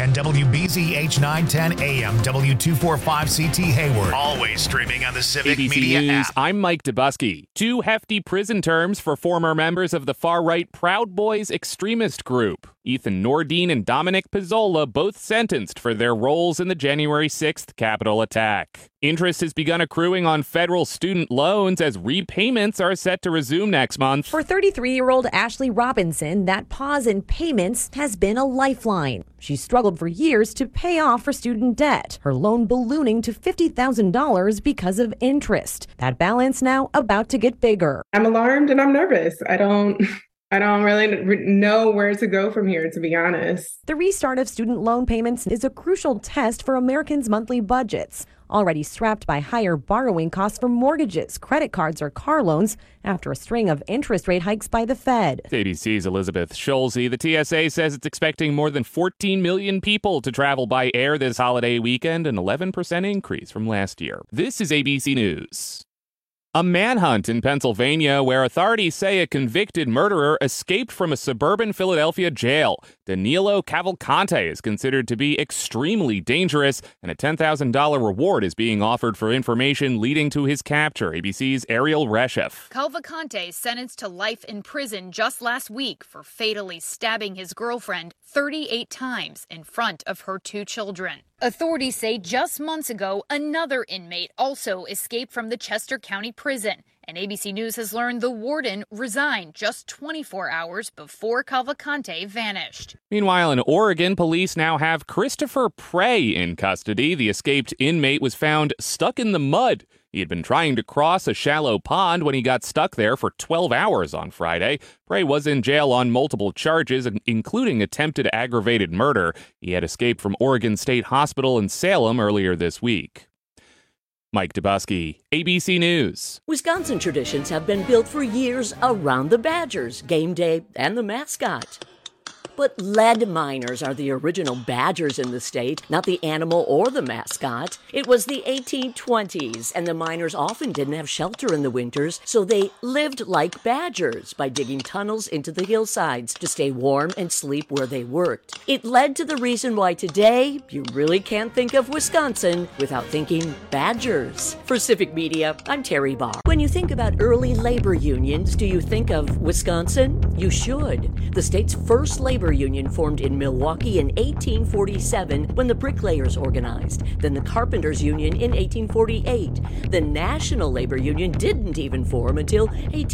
and WBZH 910 AM, W245CT Hayward. Always streaming on the Civic ABC Media News, app. I'm Mike Dubusky. 2 hefty prison terms for former members of the far-right Proud Boys extremist group. Ethan Nordine and Dominic Pizzola both sentenced for their roles in the January 6th Capitol attack. Interest has begun accruing on federal student loans as repayments are set to resume next month. For 33-year-old Ashley Robinson, that pause in payments has been a lifeline. She struggled for years to pay off her student debt, her loan ballooning to $50,000 because of interest. That balance now about to get bigger. I'm alarmed and I'm nervous. I don't really know where to go from here, to be honest. The restart of student loan payments is a crucial test for Americans' monthly budgets, already strapped by higher borrowing costs for mortgages, credit cards, or car loans after a string of interest rate hikes by the Fed. ABC's Elizabeth Schulze. The TSA says it's expecting more than 14 million people to travel by air this holiday weekend, an 11% increase from last year. This is ABC News. A manhunt in Pennsylvania where authorities say a convicted murderer escaped from a suburban Philadelphia jail. Danilo Cavalcante is considered to be extremely dangerous, and a $10,000 reward is being offered for information leading to his capture. ABC's Ariel Reshef. Cavalcante sentenced to life in prison just last week for fatally stabbing his girlfriend 38 times in front of her 2 children. Authorities say just months ago, another inmate also escaped from the Chester County Prison. And ABC News has learned the warden resigned just 24 hours before Cavalcante vanished. Meanwhile, in Oregon, police now have Christopher Prey in custody. The escaped inmate was found stuck in the mud. He had been trying to cross a shallow pond when he got stuck there for 12 hours on Friday. Prey was in jail on multiple charges, including attempted aggravated murder. He had escaped from Oregon State Hospital in Salem earlier this week. Mike Dubusky, ABC News. Wisconsin traditions have been built for years around the Badgers, game day, and the mascot. But lead miners are the original Badgers in the state, not the animal or the mascot. It was the 1820s, and the miners often didn't have shelter in the winters, so they lived like badgers by digging tunnels into the hillsides to stay warm and sleep where they worked. It led to the reason why today you really can't think of Wisconsin without thinking Badgers. For Civic Media, I'm Terry Barr. When you think about early labor unions, do you think of Wisconsin? You should. The state's first labor union formed in Milwaukee in 1847 when the bricklayers organized, then the carpenters union in 1848. The National Labor Union didn't even form until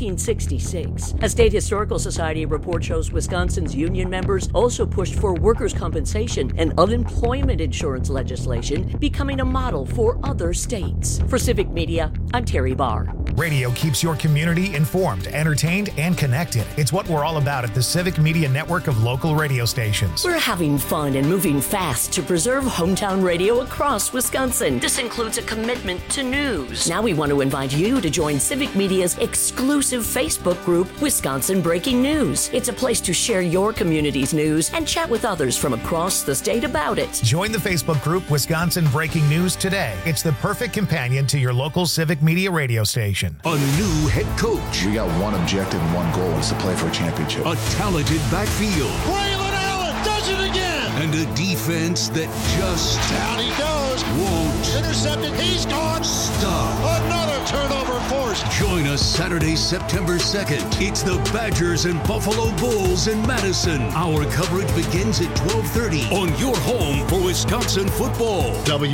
1866. A State Historical Society report shows Wisconsin's union members also pushed for workers' compensation and unemployment insurance legislation, becoming a model for other states. For Civic Media, I'm Terry Barr. Radio keeps your community informed, entertained, and connected. It's what we're all about at the Civic Media Network of local radio stations. We're having fun and moving fast to preserve hometown radio across Wisconsin. This includes a commitment to news. Now we want to invite you to join Civic Media's exclusive Facebook group, Wisconsin Breaking News. It's a place to share your community's news and chat with others from across the state about it. Join the Facebook group Wisconsin Breaking News today. It's the perfect companion to your local Civic Media radio station. A new head coach. We got one objective and one goal, is to play for a championship. A talented backfield. Braylon Allen does it again. And a defense that just down he goes. Won't intercepted. He's gone. Stop. Another turnover forced. Join us Saturday, September 2nd. It's the Badgers and Buffalo Bulls in Madison. Our coverage begins at 12:30 on your home for Wisconsin football.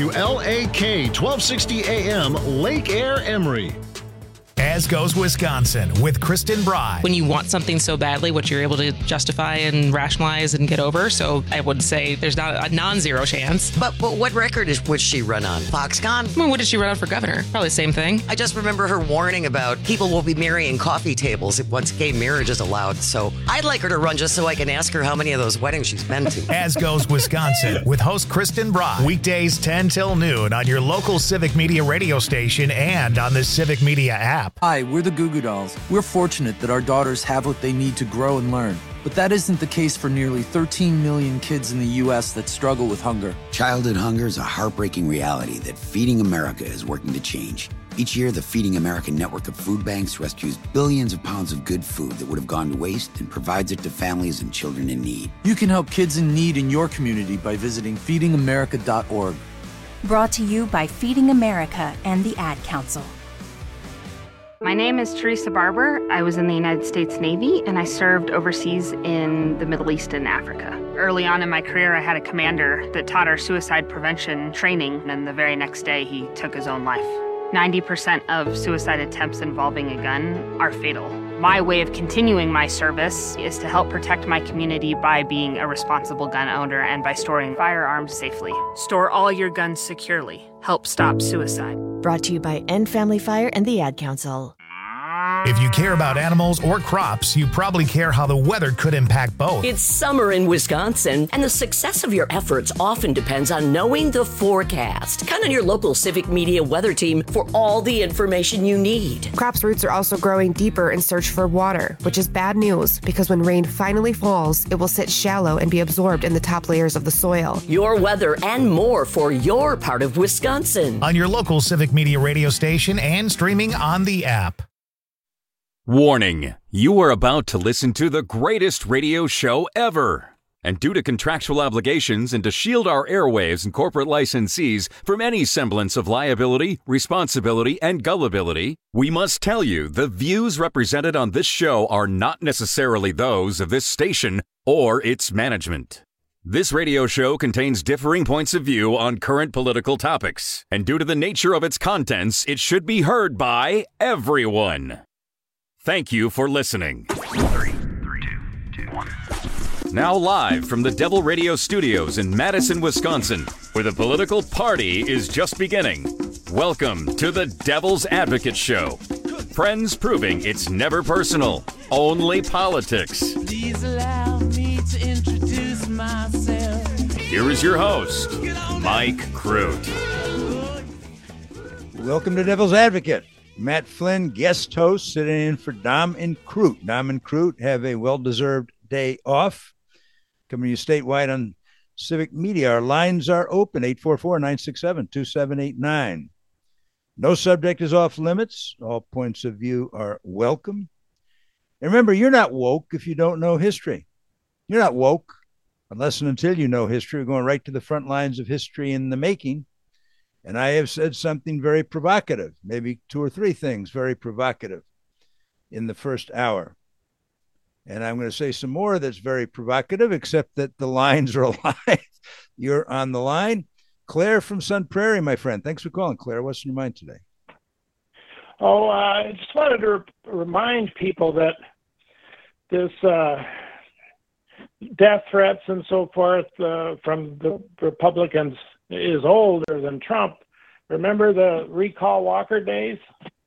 WLAK 1260 AM, Lake Air, Emory. As Goes Wisconsin with Kristen Bry. When you want something so badly, what you're able to justify and rationalize and get over. So I would say there's not a non-zero chance. But what record would she run on? Foxconn? I mean, what did she run on for governor? Probably the same thing. I just remember her warning about people will be marrying coffee tables once gay marriage is allowed. So I'd like her to run just so I can ask her how many of those weddings she's been to. As Goes Wisconsin with host Kristen Bry. Weekdays 10 till noon on your local Civic Media radio station and on the Civic Media app. Hi, we're the Goo Goo Dolls. We're fortunate that our daughters have what they need to grow and learn. But that isn't the case for nearly 13 million kids in the U.S. that struggle with hunger. Childhood hunger is a heartbreaking reality that Feeding America is working to change. Each year, the Feeding America network of food banks rescues billions of pounds of good food that would have gone to waste and provides it to families and children in need. You can help kids in need in your community by visiting feedingamerica.org. Brought to you by Feeding America and the Ad Council. My name is Teresa Barber. I was in the United States Navy, and I served overseas in the Middle East and Africa. Early on in my career, I had a commander that taught our suicide prevention training, and the very next day, he took his own life. 90% of suicide attempts involving a gun are fatal. My way of continuing my service is to help protect my community by being a responsible gun owner and by storing firearms safely. Store all your guns securely. Help stop suicide. Brought to you by End Family Fire and the Ad Council. If you care about animals or crops, you probably care how the weather could impact both. It's summer in Wisconsin, and the success of your efforts often depends on knowing the forecast. Count on your local Civic Media weather team for all the information you need. Crops' roots are also growing deeper in search for water, which is bad news because when rain finally falls, it will sit shallow and be absorbed in the top layers of the soil. Your weather and more for your part of Wisconsin. On your local Civic Media radio station and streaming on the app. Warning, you are about to listen to the greatest radio show ever. And due to contractual obligations and to shield our airwaves and corporate licensees from any semblance of liability, responsibility, and gullibility, we must tell you the views represented on this show are not necessarily those of this station or its management. This radio show contains differing points of view on current political topics, and due to the nature of its contents, it should be heard by everyone. Thank you for listening. 3, 2, 1. Now live from the Devil Radio Studios in Madison, Wisconsin, where the political party is just beginning. Welcome to the Devil's Advocate Show. Friends proving it's never personal, only politics. Please allow me to introduce myself. Here is your host, Mike Crute. Welcome to Devil's Advocate. Matt Flynn, guest host, sitting in for Dom and Crute. Dom and Crute have a well-deserved day off. Coming to you statewide on Civic Media. Our lines are open, 844-967-2789. No subject is off limits. All points of view are welcome. And remember, you're not woke if you don't know history. You're not woke unless and until you know history. We're going right to the front lines of history in the making. And I have said something very provocative, maybe 2 or 3 things very provocative in the first hour. And I'm going to say some more that's very provocative, except that the lines are alive. You're on the line. Claire from Sun Prairie, my friend. Thanks for calling, Claire. What's in your mind today? Oh, I just wanted to remind people that this death threats and so forth from the Republicans is older than Trump. Remember the recall Walker days?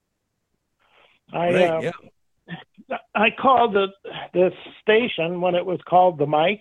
I called this station when it was called the Mike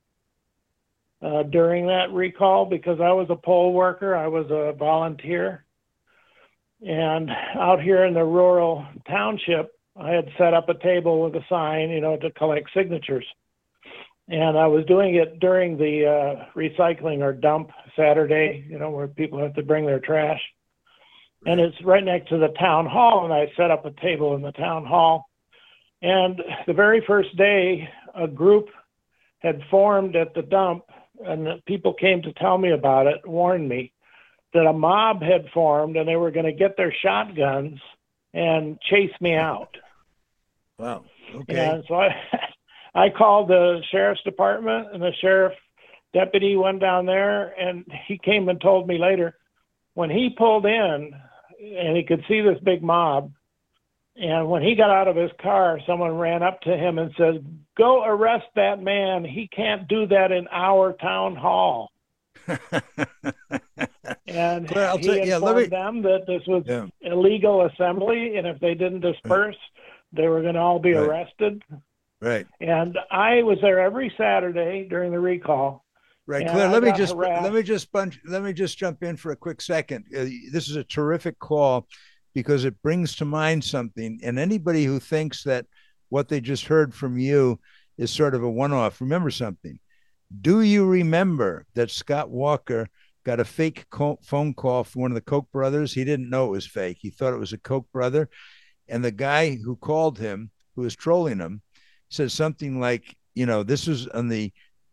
during that recall because I was a poll worker. I was a volunteer. And out here in the rural township, I had set up a table with a sign, to collect signatures. And I was doing it during the recycling or dump Saturday, where people have to bring their trash. And it's right next to the town hall, and I set up a table in the town hall. And the very first day, a group had formed at the dump, and the people came to tell me about it, warned me that a mob had formed, and they were going to get their shotguns and chase me out. Wow. Okay. And so I called the sheriff's department, and the sheriff deputy went down there, and he came and told me later when he pulled in and he could see this big mob, and when he got out of his car, someone ran up to him and said, "Go arrest that man. He can't do that in our town hall." And Claire, he informed them that this was illegal assembly, and if they didn't disperse, they were going to all be arrested. Right. And I was there every Saturday during the recall. Right, Claire. Let me just jump in for a quick second. This is a terrific call because it brings to mind something. And anybody who thinks that what they just heard from you is sort of a one-off, remember something. Do you remember that Scott Walker got a fake phone call from one of the Koch brothers. He didn't know it was fake. He thought it was a Koch brother. And the guy who called him, who was trolling him, said something like, this was on the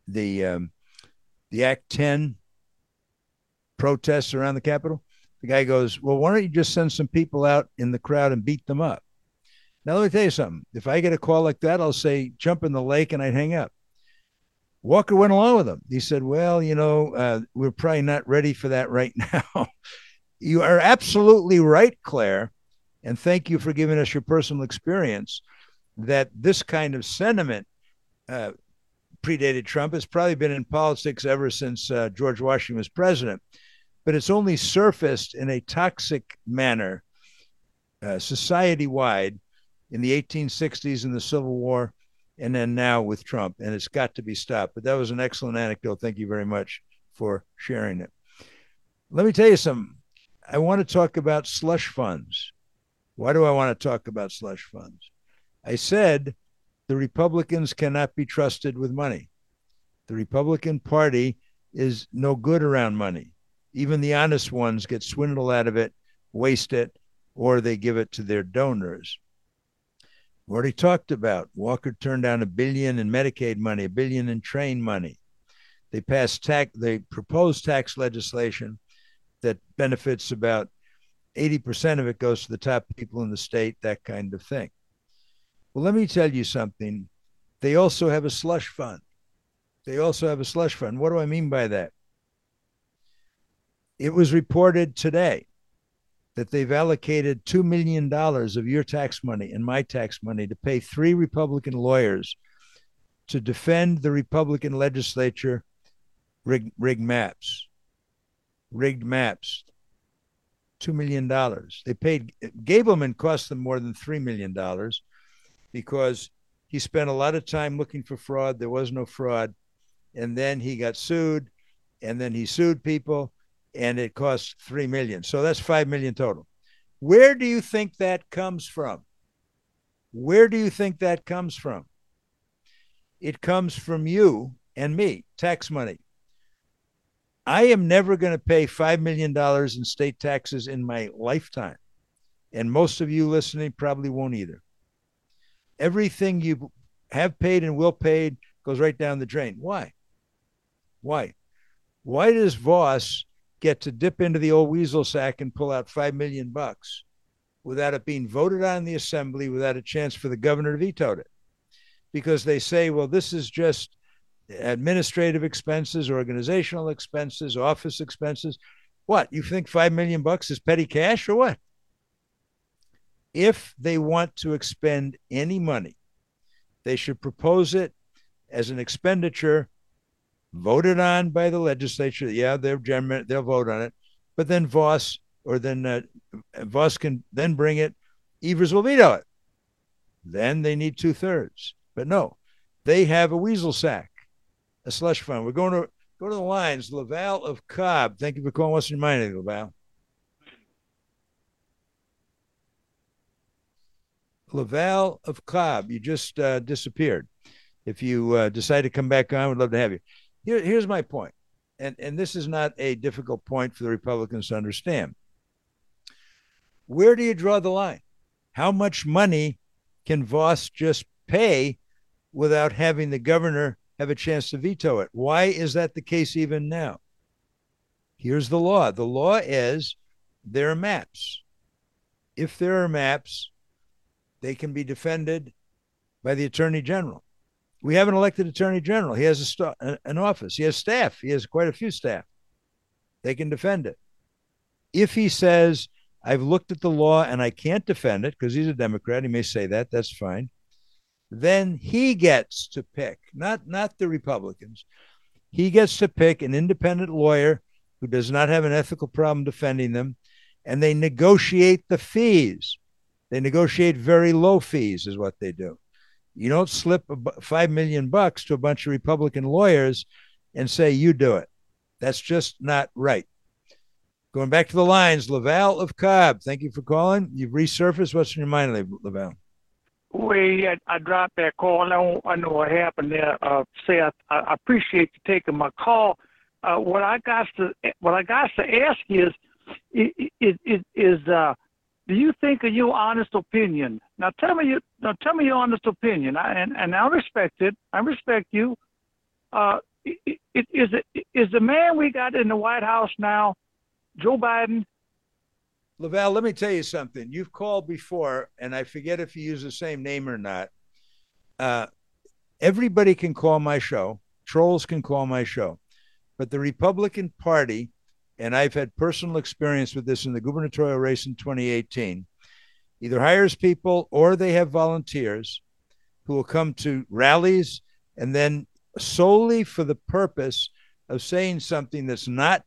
Act 10 protests around the Capitol. The guy goes, well, why don't you just send some people out in the crowd and beat them up? Now, let me tell you something. If I get a call like that, I'll say, jump in the lake, and I'd hang up. Walker went along with him. He said, well, we're probably not ready for that right now. You are absolutely right, Claire. And thank you for giving us your personal experience that this kind of sentiment predated Trump. It's probably been in politics ever since George Washington was president. But it's only surfaced in a toxic manner society-wide in the 1860s in the Civil War, and then now with Trump, and it's got to be stopped. But that was an excellent anecdote. Thank you very much for sharing it. Let me tell you something. I want to talk about slush funds. Why do I want to talk about slush funds? I said the Republicans cannot be trusted with money. The Republican Party is no good around money. Even the honest ones get swindled out of it, waste it, or they give it to their donors. We already talked about Walker turned down $1 billion in Medicaid money, $1 billion in train money. They proposed tax legislation that benefits about 80% of it goes to the top people in the state, that kind of thing. Well, let me tell you something. They also have a slush fund. What do I mean by that? It was reported today that they've allocated $2 million of your tax money and my tax money to pay 3 Republican lawyers to defend the Republican legislature rigged maps. $2 million. They paid, Gableman cost them more than $3 million because he spent a lot of time looking for fraud. There was no fraud. And then he got sued, and then he sued people, and it cost $3 million. So that's $5 million total. Where do you think that comes from? It comes from you and me, tax money. I am never going to pay $5 million in state taxes in my lifetime. And most of you listening probably won't either. Everything you have paid and will pay goes right down the drain. Why? Why does Voss get to dip into the old weasel sack and pull out $5 million without it being voted on in the assembly, without a chance for the governor to veto it? Because they say, well, this is just administrative expenses, organizational expenses, office expenses. What, you think $5 million is petty cash or what? If they want to expend any money, they should propose it as an expenditure voted on by the legislature. Yeah, they'll vote on it, but then Voss can then bring it. Evers will veto it. Then they need 2/3. But no, they have a weasel sack, a slush fund. We're going to go to the lines. Laval of Cobb. Thank you for calling. What's your mind, Laval? Laval of Cobb. You just disappeared. If you decide to come back on, we'd love to have you. Here's my point, and this is not a difficult point for the Republicans to understand. Where do you draw the line? How much money can Voss just pay without having the governor have a chance to veto it? Why is that the case even now? Here's the law. The law is there are maps. If there are maps, they can be defended by the Attorney General. We have an elected Attorney General. He has an office. He has staff. He has quite a few staff. They can defend it. If he says, I've looked at the law and I can't defend it, because he's a Democrat, he may say that, that's fine, then he gets to pick, not the Republicans. He gets to pick an independent lawyer who does not have an ethical problem defending them, and they negotiate the fees. They negotiate very low fees is what they do. You don't slip $5 million to a bunch of Republican lawyers and say, you do it. That's just not right. Going back to the lines, Laval of Cobb. Thank you for calling. You've resurfaced. What's in your mind, Laval? Well, I dropped that call. I know what happened there. I appreciate you taking my call. what I got to ask you is do you think of your honest opinion? Now tell me your honest opinion. And I respect it. I respect you. Is the man we got in the White House now, Joe Biden? Lavelle, let me tell you something. You've called before, and I forget if you use the same name or not. Everybody can call my show. Trolls can call my show. But the Republican Party, and I've had personal experience with this in the gubernatorial race in 2018, either hires people or they have volunteers who will come to rallies and then solely for the purpose of saying something that's not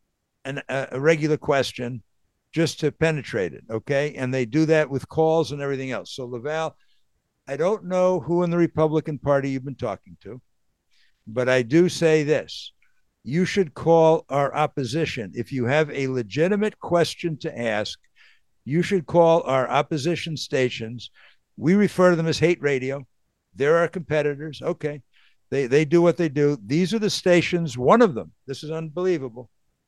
a regular question, just to penetrate it, okay? And they do that with calls and everything else. So, Lavelle, I don't know who in the Republican Party you've been talking to, but I do say this. You should call our opposition. If you have a legitimate question to ask, you should call our opposition stations. We refer to them as hate radio. They're our competitors. Okay. They do what they do. These are the stations, one of them. This is unbelievable.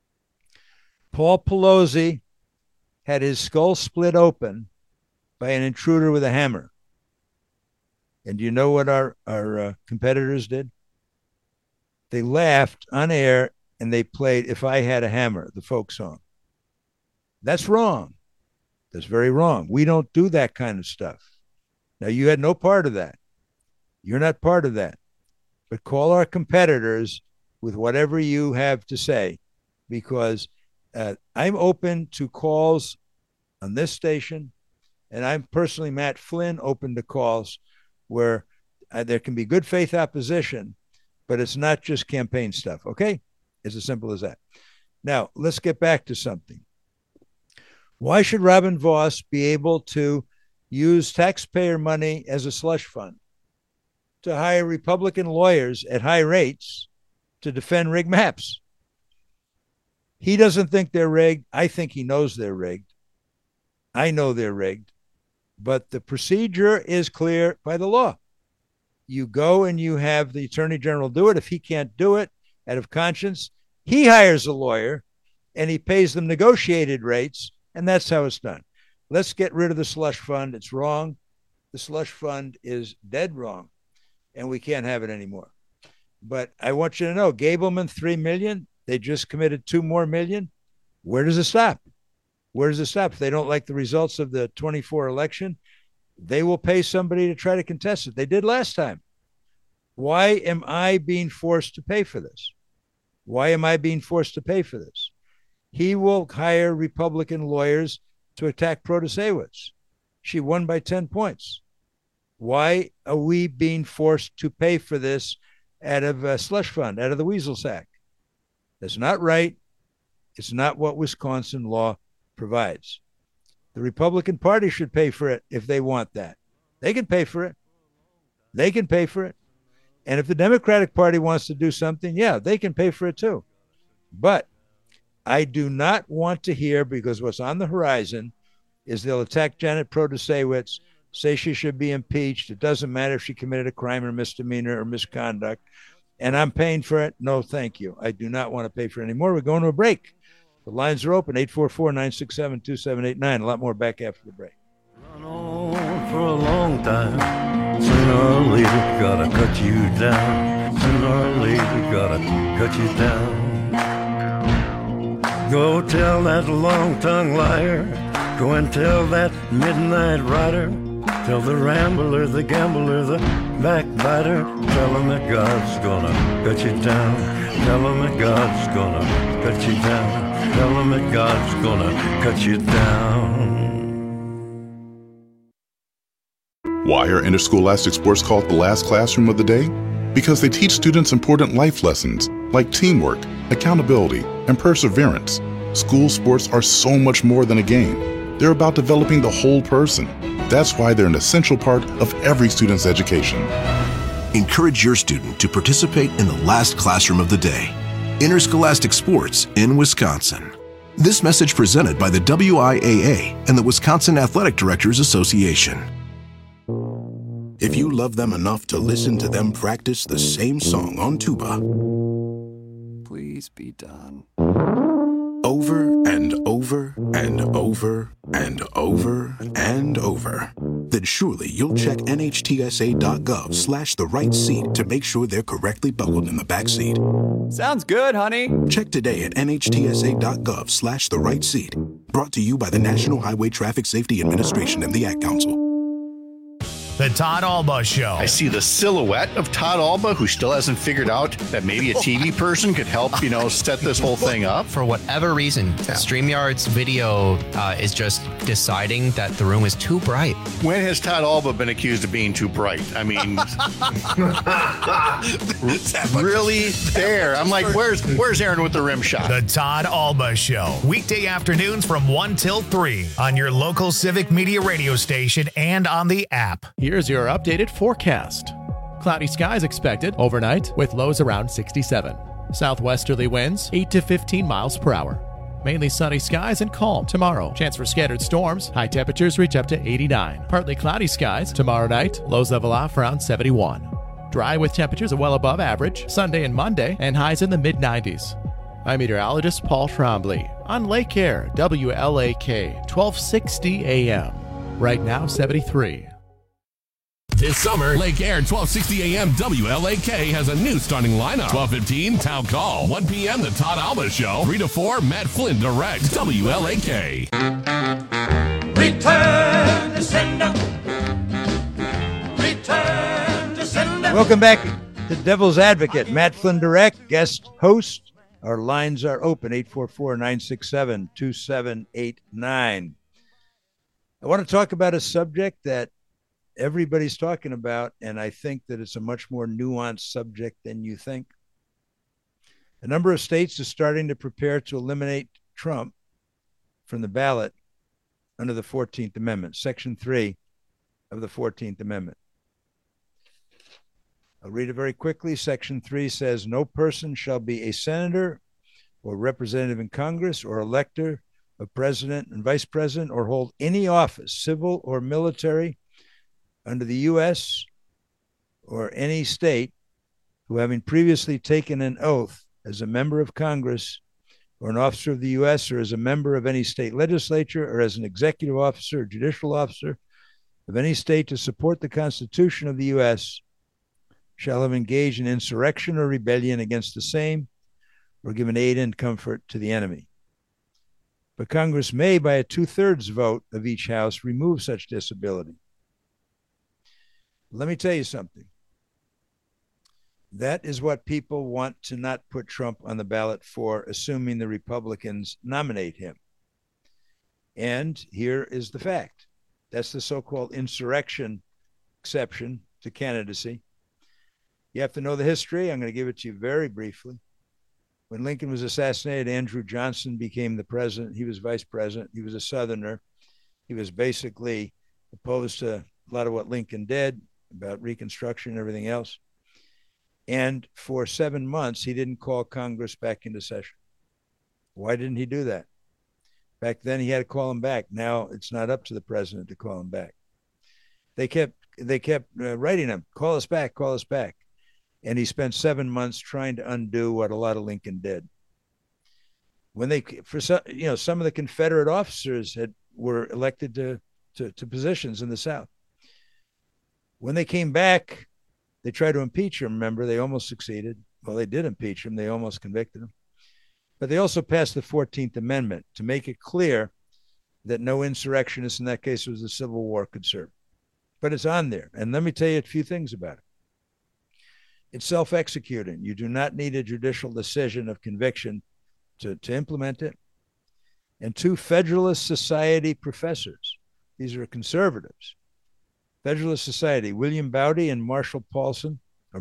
Paul Pelosi had his skull split open by an intruder with a hammer. And do you know what our competitors did? They laughed on air and they played If I Had a Hammer, the folk song. That's wrong. That's very wrong. We don't do that kind of stuff. Now, you had no part of that. You're not part of that. But call our competitors with whatever you have to say, because I'm open to calls on this station, and I'm personally, Matt Flynn, open to calls where there can be good faith opposition, but it's not just campaign stuff, okay? It's as simple as that. Now, let's get back to something. Why should Robin Vos be able to use taxpayer money as a slush fund to hire Republican lawyers at high rates to defend rigged maps? He doesn't think they're rigged. I think he knows they're rigged. I know they're rigged. But the procedure is clear by the law. You go and you have the Attorney General do it. If he can't do it out of conscience, he hires a lawyer and he pays them negotiated rates, and that's how it's done. Let's get rid of the slush fund. It's wrong. The slush fund is dead wrong, and we can't have it anymore. But I want you to know, Gableman, $3 million. They just committed $2 more million. Where does it stop? Where does it stop? If they don't like the results of the 24 election, they will pay somebody to try to contest it. They did last time. Why am I being forced to pay for this? Why am I being forced to pay for this? He will hire Republican lawyers to attack Protasewicz. She won by 10 points. Why are we being forced to pay for this out of a slush fund, out of the weasel sack? That's not right. It's not what Wisconsin law provides. The Republican Party should pay for it if they want that. They can pay for it. They can pay for it. And if the Democratic Party wants to do something, yeah, they can pay for it too. But I do not want to hear, because what's on the horizon is they'll attack Janet Protasewicz, say she should be impeached. It doesn't matter if she committed a crime or misdemeanor or misconduct. And I'm paying for it? No, thank you. I do not want to pay for it anymore. We're going to a break. The lines are open, 844-967-2789. A lot more back after the break. Run on for a long time. Sooner or later, gotta cut you down. Sooner or later, gotta cut you down. Go tell that long-tongued liar. Go and tell that midnight rider. Tell the rambler, the gambler, the backbiter. Tell him that God's gonna cut you down. Tell him that God's gonna cut you down. Tell him that God's gonna cut you down. Why are interscholastic sports called the last classroom of the day? Because they teach students important life lessons like teamwork, accountability, and perseverance. School sports are so much more than a game. They're about developing the whole person. That's why they're an essential part of every student's education. Encourage your student to participate in the last classroom of the day. Interscholastic sports in Wisconsin. This message presented by the WIAA and the Wisconsin Athletic Directors Association. If you love them enough to listen to them practice the same song on tuba, please be done. Over and over and over and over and over. Then surely you'll check NHTSA.gov/the right seat to make sure they're correctly buckled in the back seat. Sounds good, honey. Check today at NHTSA.gov/the right seat. Brought to you by the National Highway Traffic Safety Administration and the Ad Council. The Todd Alba Show. I see the silhouette of Todd Alba, who still hasn't figured out that maybe a TV person could help, set this whole thing up. For whatever reason, StreamYard's video is just deciding that the room is too bright. When has Todd Alba been accused of being too bright? I mean, really there. I'm like, where's Aaron with the rim shot? The Todd Alba Show. Weekday afternoons from 1 till 3 on your local Civic Media radio station and on the app. Here's your updated forecast. Cloudy skies expected overnight with lows around 67. Southwesterly winds 8 to 15 miles per hour. Mainly sunny skies and calm tomorrow. Chance for scattered storms. High temperatures reach up to 89. Partly cloudy skies tomorrow night. Lows level off around 71. Dry with temperatures well above average Sunday and Monday and highs in the mid-90s. I'm meteorologist Paul Trombley on Lake Air, WLAK, 1260 AM. Right now, 73. This summer, Lake Air 1260 AM WLAK has a new starting lineup. 12:15 Town Call. 1 p.m. The Todd Alba Show. 3 to 4 Matt Flynn Direct. WLAK. Return to sender. Return to sender. Welcome back to Devil's Advocate. Matt Flynn Direct, guest host. Our lines are open, 844-967-2789. I want to talk about a subject that everybody's talking about, and I think that it's a much more nuanced subject than you think. A number of states are starting to prepare to eliminate Trump from the ballot under the 14th Amendment, Section 3 of the 14th Amendment. I'll read it very quickly. Section 3 says, no person shall be a senator or representative in Congress or elector of president and vice president or hold any office, civil or military, under the U.S. or any state who, having previously taken an oath as a member of Congress or an officer of the U.S. or as a member of any state legislature or as an executive officer or judicial officer of any state to support the Constitution of the U.S. shall have engaged in insurrection or rebellion against the same or given aid and comfort to the enemy. But Congress may, by a 2/3 vote of each house, remove such disability. Let me tell you something. That is what people want to not put Trump on the ballot for, assuming the Republicans nominate him. And here is the fact. That's the so-called insurrection exception to candidacy. You have to know the history. I'm going to give it to you very briefly. When Lincoln was assassinated, Andrew Johnson became the president. He was vice president. He was a Southerner. He was basically opposed to a lot of what Lincoln did about Reconstruction and everything else. And for 7 months, he didn't call Congress back into session. Why didn't he do that? Back then, he had to call him back. Now it's not up to the president to call him back. They kept writing him, call us back, call us back. And he spent 7 months trying to undo what a lot of Lincoln did. When some of the Confederate officers were elected to positions in the South. When they came back, they tried to impeach him. Remember, they almost succeeded. Well, they did impeach him. They almost convicted him. But they also passed the 14th Amendment to make it clear that no insurrectionist, in that case it was the Civil War, could serve. But it's on there. And let me tell you a few things about it. It's self-executing. You do not need a judicial decision of conviction to implement it. And 2 Federalist Society professors, these are conservatives, Federalist Society, William Bowdy and Michael Paulson,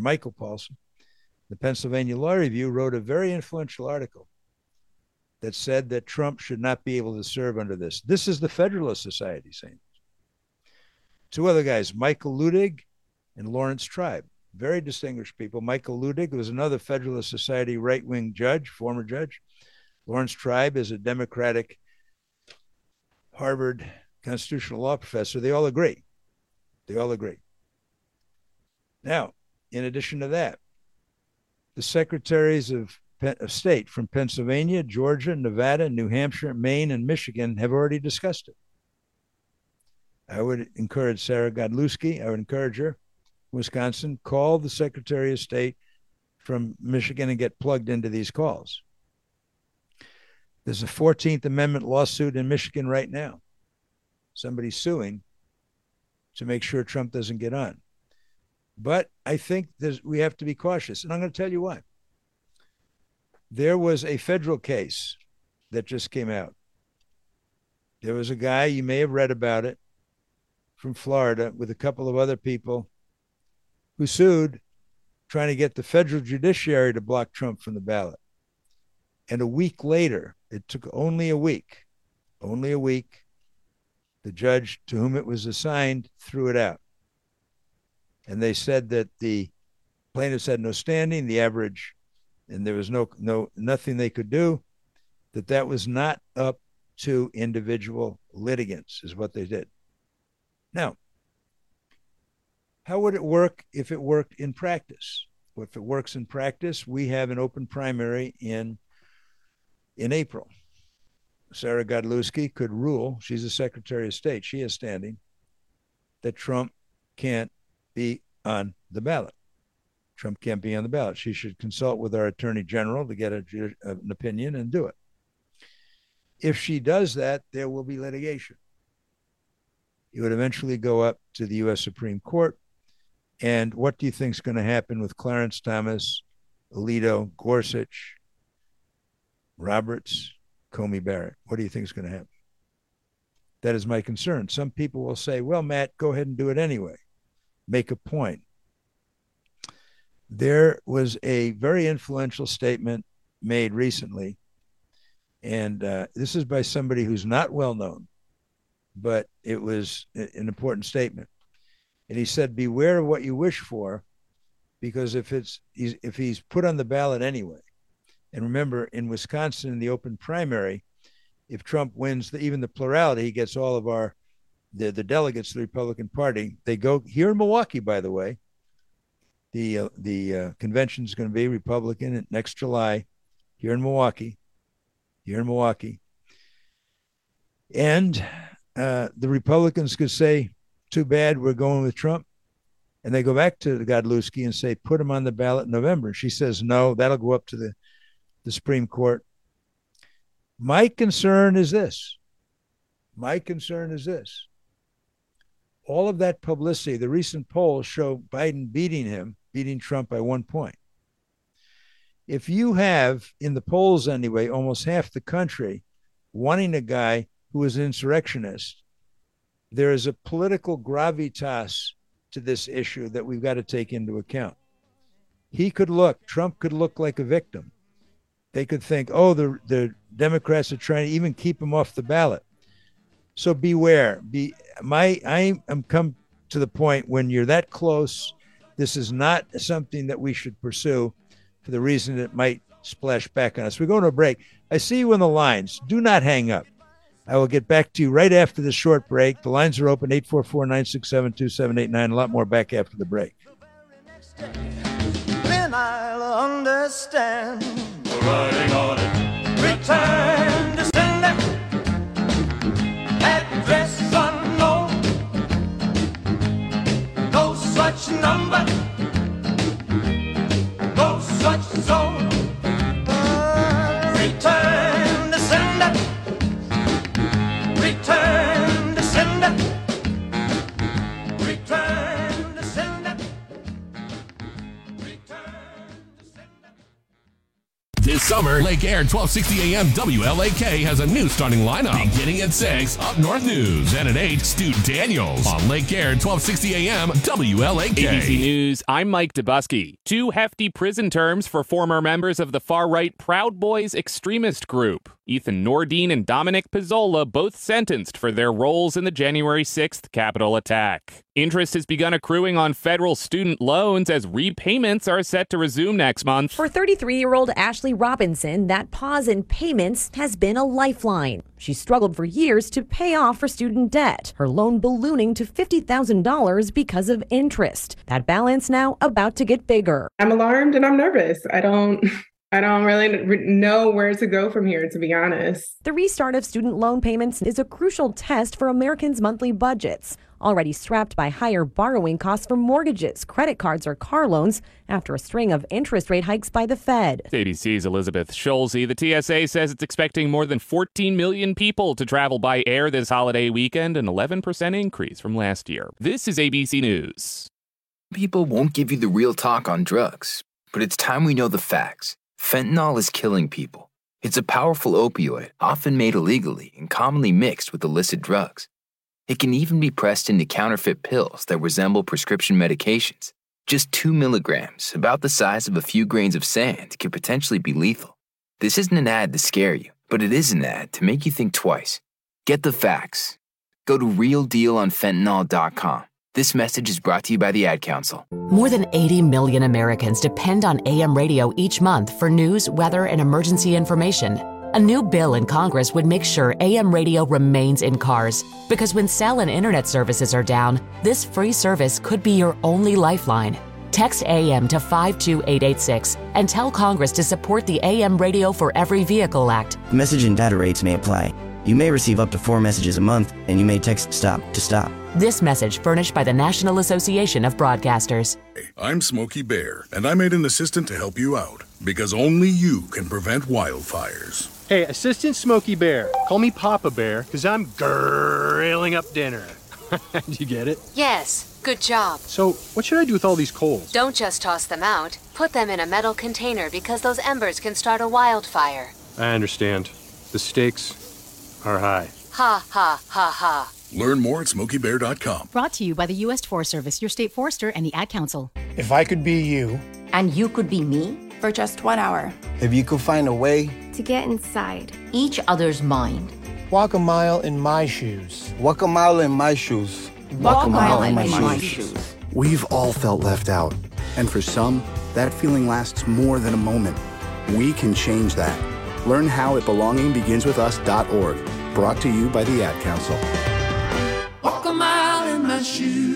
the Pennsylvania Law Review, wrote a very influential article that said that Trump should not be able to serve under this. This is the Federalist Society saying this. 2 other guys, Michael Ludig and Lawrence Tribe, very distinguished people. Michael Ludig was another Federalist Society right-wing judge, former judge. Lawrence Tribe is a Democratic Harvard constitutional law professor. They all agree. Now, in addition to that, the secretaries of state from Pennsylvania, Georgia, Nevada, New Hampshire, Maine, and Michigan have already discussed it. I would encourage Sarah Godlewski, I would encourage her, Wisconsin, call the Secretary of State from Michigan and get plugged into these calls. There's a 14th Amendment lawsuit in Michigan right now. Somebody's suing to make sure Trump doesn't get on. But I think we have to be cautious, and I'm going to tell you why. There was a federal case that just came out. There was a guy, you may have read about it, from Florida with a couple of other people who sued trying to get the federal judiciary to block Trump from the ballot. And a week later, it took only a week, the judge to whom it was assigned threw it out. And they said that the plaintiffs had no standing, the average, and there was nothing they could do, that was not up to individual litigants, is what they did. Now, how would it work if it worked in practice? Well, if it works in practice, we have an open primary in April. Sarah Godlewski could rule, she's the Secretary of State, she is standing, that Trump can't be on the ballot. Trump can't be on the ballot. She should consult with our Attorney General to get an opinion and do it. If she does that, there will be litigation. It would eventually go up to the U.S. Supreme Court. And what do you think is going to happen with Clarence Thomas, Alito, Gorsuch, Roberts, Comey Barrett? What do you think is going to happen? That is my concern. Some people will say, well, Matt, go ahead and do it anyway. Make a point. There was a very influential statement made recently, and this is by somebody who's not well known, but it was an important statement. And he said, beware of what you wish for, because if he's put on the ballot anyway, and remember, in Wisconsin, in the open primary, if Trump wins even the plurality, he gets all of the delegates to the Republican Party. They go here in Milwaukee, by the way. The convention is going to be Republican next July here in Milwaukee. And the Republicans could say, too bad, we're going with Trump. And they go back to Godlewski and say, put him on the ballot in November. She says, no, that'll go up to the Supreme Court. My concern is this. All of that publicity, the recent polls show Biden beating Trump by 1 point. If you have, in the polls anyway, almost half the country wanting a guy who is an insurrectionist, there is a political gravitas to this issue that we've got to take into account. Trump could look like a victim. They could think, oh, the Democrats are trying to even keep him off the ballot. So beware. I am come to the point when you're that close, this is not something that we should pursue for the reason that it might splash back on us. We're going to a break. I see you on the lines. Do not hang up. I will get back to you right after the short break. The lines are open, 844-967-2789. A lot more back after the break. Then I'll understand. Riding on it. Return to sender. Address unknown. No such number. No such zone. Return to sender. Return to sender. Return to sender. This summer, Lake Air 1260 AM WLAK has a new starting lineup. Beginning at 6, Up North News. And at 8, Stu Daniels on Lake Air 1260 AM WLAK. ABC News, I'm Mike Dubusky. 2 hefty prison terms for former members of the far-right Proud Boys extremist group. Ethan Nordine and Dominic Pizzola both sentenced for their roles in the January 6th Capitol attack. Interest has begun accruing on federal student loans as repayments are set to resume next month. For 33-year-old Ashley Robinson, that pause in payments has been a lifeline. She struggled for years to pay off her student debt, her loan ballooning to $50,000 because of interest. That balance now about to get bigger. I'm alarmed and I'm nervous. I don't I don't really know where to go from here, to be honest. The restart of student loan payments is a crucial test for Americans' monthly budgets, already strapped by higher borrowing costs for mortgages, credit cards, or car loans after a string of interest rate hikes by the Fed. ABC's Elizabeth Schulze. The TSA says it's expecting more than 14 million people to travel by air this holiday weekend, an 11% increase from last year. This is ABC News. People won't give you the real talk on drugs, but it's time we know the facts. Fentanyl is killing people. It's a powerful opioid, often made illegally and commonly mixed with illicit drugs. It can even be pressed into counterfeit pills that resemble prescription medications. Just 2 milligrams, about the size of a few grains of sand, could potentially be lethal. This isn't an ad to scare you, but it is an ad to make you think twice. Get the facts. Go to realdealonfentanyl.com. This message is brought to you by the Ad Council. More than 80 million Americans depend on AM radio each month for news, weather, and emergency information. A new bill in Congress would make sure AM radio remains in cars, because when cell and internet services are down, this free service could be your only lifeline. Text AM to 52886 and tell Congress to support the AM Radio for Every Vehicle Act. Message and data rates may apply. You may receive up to 4 messages a month, and you may text STOP to stop. This message furnished by the National Association of Broadcasters. I'm Smokey Bear, and I made an assistant to help you out, because only you can prevent wildfires. Hey, Assistant Smokey Bear, call me Papa Bear, because I'm grilling up dinner. Did you get it? Yes, good job. So, what should I do with all these coals? Don't just toss them out. Put them in a metal container because those embers can start a wildfire. I understand. The stakes are high. Ha, ha, ha, ha. Learn more at SmokeyBear.com. Brought to you by the U.S. Forest Service, your state forester, and the Ad Council. If I could be you. And you could be me? For just 1 hour. If you could find a way. To get inside. Each other's mind. Walk a mile in my shoes. Walk a mile in my shoes. Walk a mile in my shoes. We've all felt left out. And for some, that feeling lasts more than a moment. We can change that. Learn how at belongingbeginswithus.org. Brought to you by the Ad Council. Walk a mile in my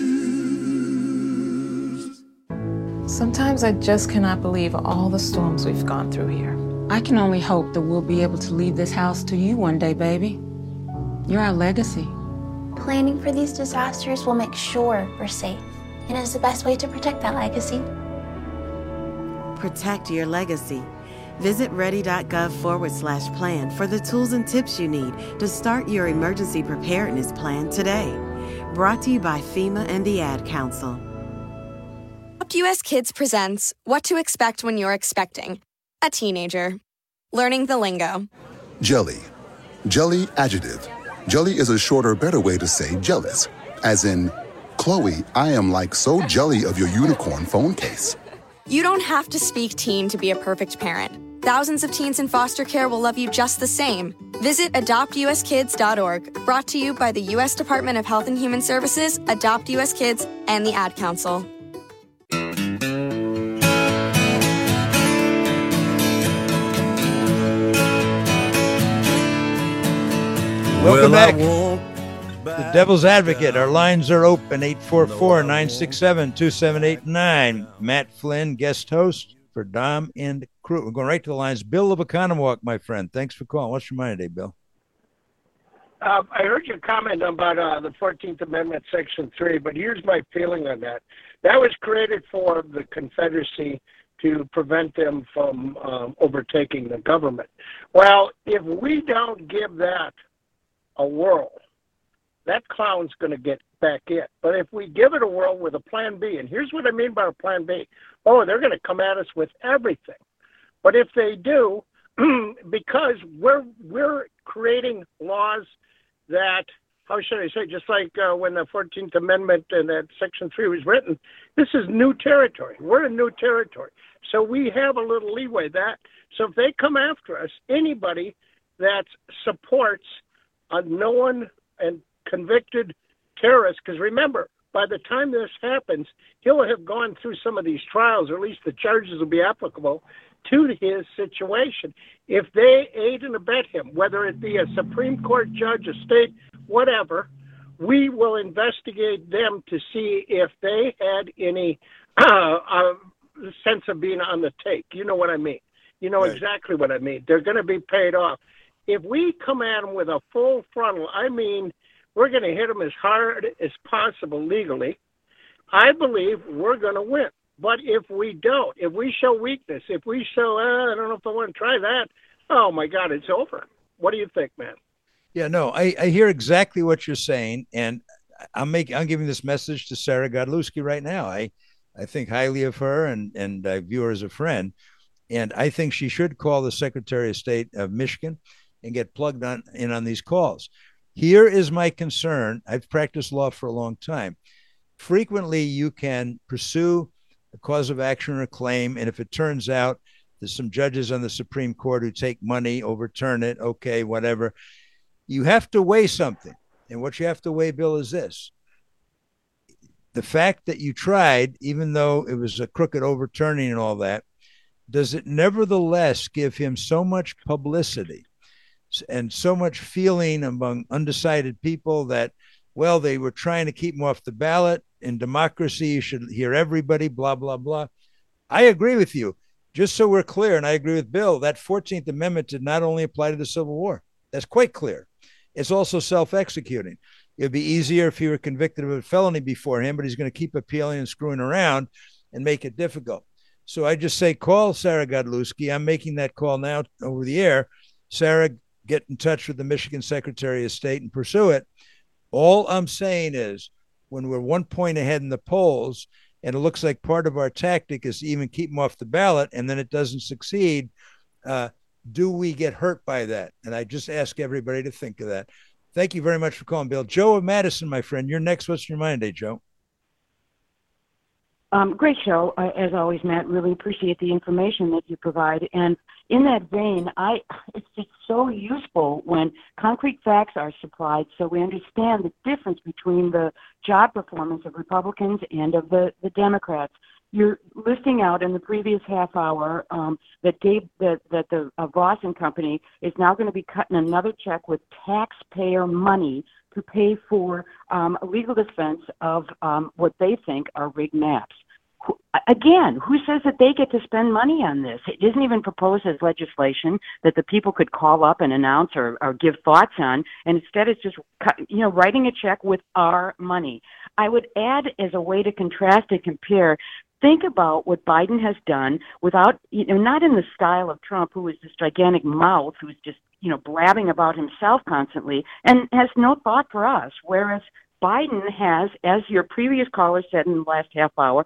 shoes. Sometimes I just cannot believe all the storms we've gone through here. I can only hope that we'll be able to leave this house to you one day, baby. You're our legacy. Planning for these disasters will make sure we're safe, and is the best way to protect that legacy. Protect your legacy. Visit ready.gov/plan for the tools and tips you need to start your emergency preparedness plan today. Brought to you by FEMA and the Ad Council. Adopt US Kids presents What to Expect When You're Expecting a Teenager. Learning the lingo. Jelly. Jelly adjective. Jelly is a shorter, better way to say jealous. As in, Chloe, I am like so jelly of your unicorn phone case. You don't have to speak teen to be a perfect parent. Thousands of teens in foster care will love you just the same. Visit adoptuskids.org. Brought to you by the U.S. Department of Health and Human Services, Adopt US Kids, and the Ad Council. Welcome back. The Devil's Advocate. Our lines are open, 844-967-2789. Matt Flynn, guest host for Dom and crew. We're going right to the lines. Bill of Oconomowoc, my friend. Thanks for calling. What's your mind today, Bill? I heard your comment about the 14th Amendment, Section 3, but here's my feeling on that. That was created for the Confederacy to prevent them from overtaking the government. Well, if we don't give that a whirl, that clown's going to get back in. But if we give it a whirl with a plan B, and here's what I mean by a plan B. Oh, they're going to come at us with everything. But if they do, because we're creating laws that, how should I say, just like when the 14th Amendment and that Section 3 was written, this is new territory. We're in new territory. So we have a little leeway. So if they come after us, anybody that supports a known and convicted terrorist, because remember, by the time this happens, he'll have gone through some of these trials, or at least the charges will be applicable to his situation. If they aid and abet him, whether it be a Supreme Court judge, a state, whatever, we will investigate them to see if they had any sense of being on the take. You know what I mean? You know Right. exactly what I mean. They're going to be paid off. If we come at them with a full frontal, I mean, we're going to hit them as hard as possible legally. I believe we're going to win. But if we don't, if we show weakness, if we show, I don't know if I want to try that, oh my God, it's over. What do you think, man? Yeah, no, I hear exactly what you're saying, and I'm giving this message to Sarah Godlewski right now. I think highly of her, and I view her as a friend, and I think she should call the Secretary of State of Michigan and get plugged in on these calls. Here is my concern. I've practiced law for a long time. Frequently, you can pursue a cause of action or a claim, and if it turns out there's some judges on the Supreme Court who take money, overturn it, okay, whatever. You have to weigh something. And what you have to weigh, Bill, is this. The fact that you tried, even though it was a crooked overturning and all that, does it nevertheless give him so much publicity and so much feeling among undecided people that, well, they were trying to keep him off the ballot. In democracy, you should hear everybody, blah, blah, blah. I agree with you. Just so we're clear, and I agree with Bill, that 14th Amendment did not only apply to the Civil War. That's quite clear. It's also self-executing. It'd be easier if he were convicted of a felony before him, but he's going to keep appealing and screwing around and make it difficult. So I just say, call Sarah Godlewski. I'm making that call now over the air. Sarah, get in touch with the Michigan Secretary of State and pursue it. All I'm saying is, when we're 1 point ahead in the polls, and it looks like part of our tactic is to even keep them off the ballot, and then it doesn't succeed, do we get hurt by that? And I just ask everybody to think of that. Thank you very much for calling, Bill. Joe of Madison, my friend, you're next. What's your mind today, Joe? Great show, as always, Matt. Really appreciate the information that you provide. And in that vein, it's just so useful when concrete facts are supplied so we understand the difference between the job performance of Republicans and of the Democrats. You're listing out in the previous half hour that the Voss and Company is now going to be cutting another check with taxpayer money to pay for a legal defense of what they think are rigged maps. Again, who says that they get to spend money on this? It isn't even proposed as legislation that the people could call up and announce or give thoughts on, and instead it's just writing a check with our money. I would add, as a way to contrast and compare, think about what Biden has done without, not in the style of Trump, who is this gigantic mouth who's just, blabbing about himself constantly and has no thought for us. Whereas Biden has, as your previous caller said in the last half hour,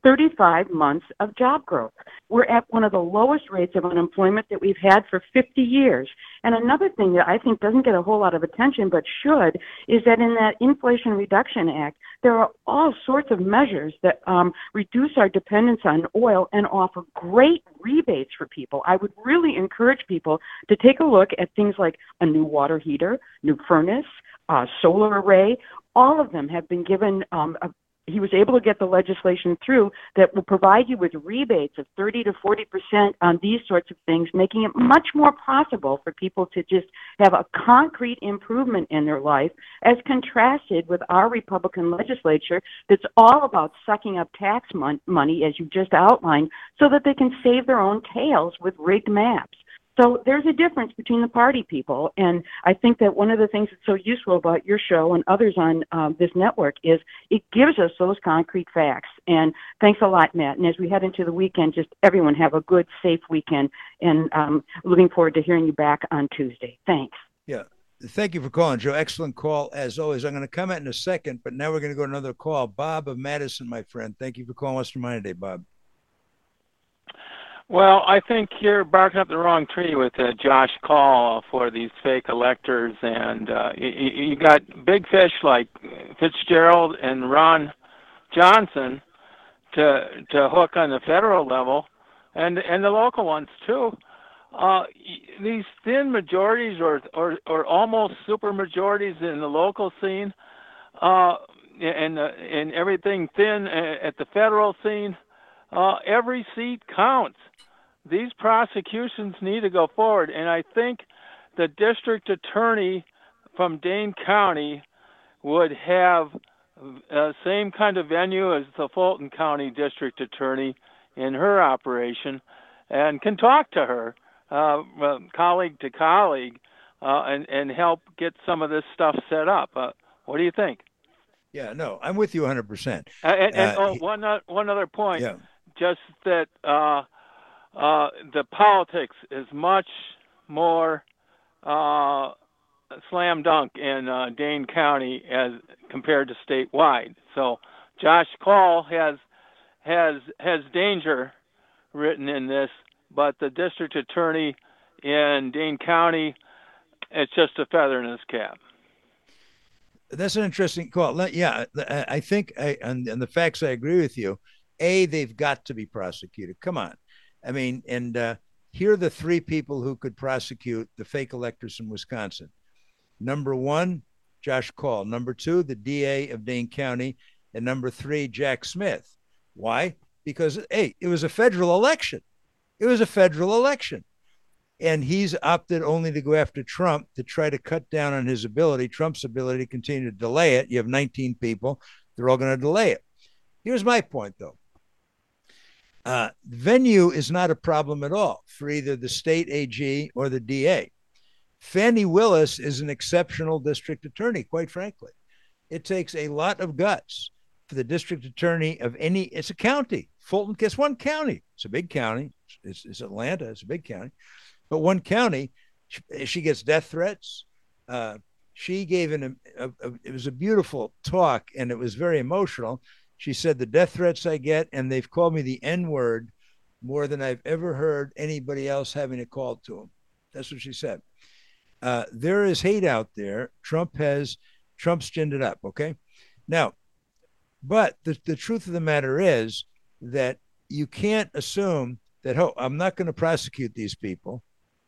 35 months of job growth. We're at one of the lowest rates of unemployment that we've had for 50 years. And another thing that I think doesn't get a whole lot of attention but should is that in that Inflation Reduction Act, there are all sorts of measures that reduce our dependence on oil and offer great rebates for people. I would really encourage people to take a look at things like a new water heater, new furnace, solar array. All of them have been given he was able to get the legislation through that will provide you with rebates of 30 to 40% on these sorts of things, making it much more possible for people to just have a concrete improvement in their life, as contrasted with our Republican legislature that's all about sucking up tax money, as you just outlined, so that they can save their own tails with rigged maps. So there's a difference between the party people, and I think that one of the things that's so useful about your show and others on this network is it gives us those concrete facts. And thanks a lot, Matt. And as we head into the weekend, just everyone have a good, safe weekend, and looking forward to hearing you back on Tuesday. Thanks. Yeah. Thank you for calling, Joe. Excellent call, as always. I'm going to comment in a second, but now we're going to go to another call. Bob of Madison, my friend. Thank you for calling. What's your mind today, Bob? Well, I think you're barking up the wrong tree with Josh Call for these fake electors, and you got big fish like Fitzgerald and Ron Johnson to hook on the federal level, and the local ones too. These thin majorities or almost super majorities in the local scene, and everything thin at the federal scene. Every seat counts. These prosecutions need to go forward, and I think the district attorney from Dane County would have same kind of venue as the Fulton County district attorney in her operation, and can talk to her, colleague to colleague, and help get some of this stuff set up. What do you think? Yeah, no, I'm with you 100%. One other point, yeah. Just that the politics is much more slam dunk in Dane County as compared to statewide. So Josh Call has danger written in this, but the district attorney in Dane County, it's just a feather in his cap. That's an interesting call. Yeah, I think, and the facts, I agree with you. They've got to be prosecuted. Come on. I mean, and here are the three people who could prosecute the fake electors in Wisconsin. Number one, Josh Call. Number two, the DA of Dane County. And number three, Jack Smith. Why? Because, it was a federal election. It was a federal election. And he's opted only to go after Trump to try to cut down on his ability, Trump's ability to continue to delay it. You have 19 people. They're all going to delay it. Here's my point, though. Venue is not a problem at all for either the state AG or the DA. Fannie Willis is an exceptional district attorney, quite frankly. It takes a lot of guts for the district attorney of it's a county. Fulton gets one county. It's a big county. It's Atlanta. It's a big county. But one county, she gets death threats. She gave it was a beautiful talk, and it was very emotional. She said, the death threats I get, and they've called me the N-word more than I've ever heard anybody else having it called to them. That's what she said. There is hate out there. Trump's ginned it up, okay? Now, but the truth of the matter is that you can't assume that, I'm not going to prosecute these people,